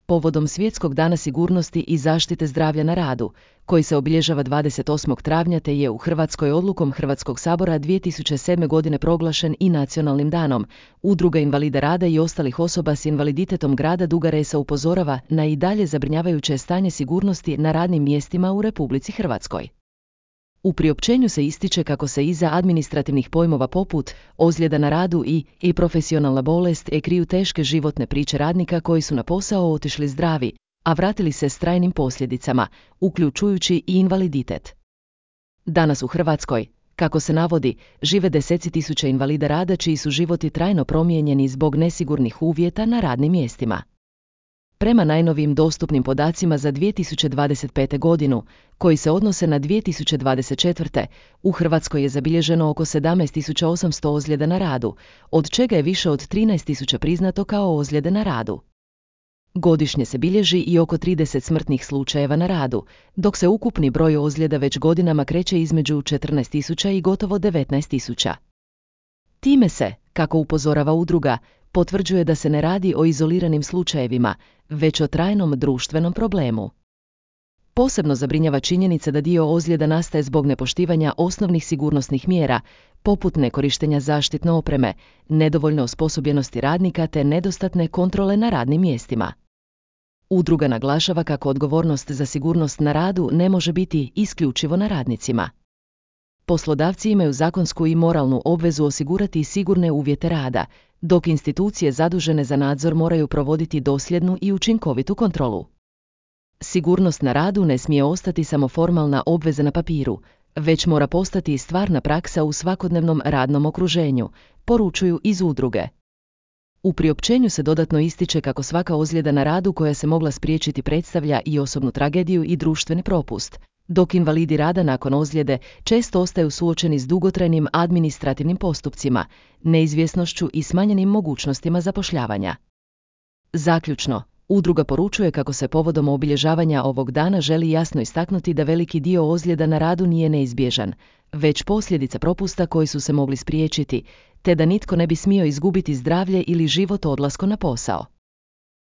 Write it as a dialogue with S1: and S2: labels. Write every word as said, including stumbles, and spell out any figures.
S1: povodom Svjetskog dana sigurnosti i zaštite zdravlja na radu, koji se obilježava dvadeset osmog travnja te je u Hrvatskoj odlukom Hrvatskog sabora dvije tisuće sedme. godine proglašen i nacionalnim danom. Udruga invalida rada i ostalih osoba s invaliditetom grada Duga Resa upozorava na i dalje zabrinjavajuće stanje sigurnosti na radnim mjestima u Republici Hrvatskoj. U priopćenju se ističe kako se iza administrativnih pojmova poput ozljeda na radu i i profesionalna bolest e kriju teške životne priče radnika koji su na posao otišli zdravi, a vratili se s trajnim posljedicama, uključujući i invaliditet. Danas u Hrvatskoj, kako se navodi, žive deseci tisuća invalida rada čiji su životi trajno promijenjeni zbog nesigurnih uvjeta na radnim mjestima. Prema najnovijim dostupnim podacima za dvije tisuće dvadeset pete. godinu, koji se odnose na dvije tisuće dvadeset četvrte. u Hrvatskoj je zabilježeno oko sedamnaest tisuća osamsto ozljeda na radu, od čega je više od trinaest tisuća priznato kao ozljede na radu. Godišnje se bilježi i oko trideset smrtnih slučajeva na radu, dok se ukupni broj ozljeda već godinama kreće između četrnaest tisuća i gotovo devetnaest tisuća. Time se, kako upozorava udruga, potvrđuje da se ne radi o izoliranim slučajevima, već o trajnom društvenom problemu. Posebno zabrinjava činjenica da dio ozljeda nastaje zbog nepoštivanja osnovnih sigurnosnih mjera, poput nekorištenja zaštitne opreme, nedovoljne osposobljenosti radnika te nedostatne kontrole na radnim mjestima. Udruga naglašava kako odgovornost za sigurnost na radu ne može biti isključivo na radnicima. Poslodavci imaju zakonsku i moralnu obvezu osigurati sigurne uvjete rada, dok institucije zadužene za nadzor moraju provoditi dosljednu i učinkovitu kontrolu. Sigurnost na radu ne smije ostati samo formalna obveza na papiru, već mora postati i stvarna praksa u svakodnevnom radnom okruženju, poručuju iz udruge. U priopćenju se dodatno ističe kako svaka ozljeda na radu koja se mogla spriječiti predstavlja i osobnu tragediju i društveni propust, dok invalidi rada nakon ozljede često ostaju suočeni s dugotrajnim administrativnim postupcima, neizvjesnošću i smanjenim mogućnostima zapošljavanja. Zaključno, udruga poručuje kako se povodom obilježavanja ovog dana želi jasno istaknuti da veliki dio ozljeda na radu nije neizbježan, već posljedica propusta koji su se mogli spriječiti, te da nitko ne bi smio izgubiti zdravlje ili život odlaskom na posao.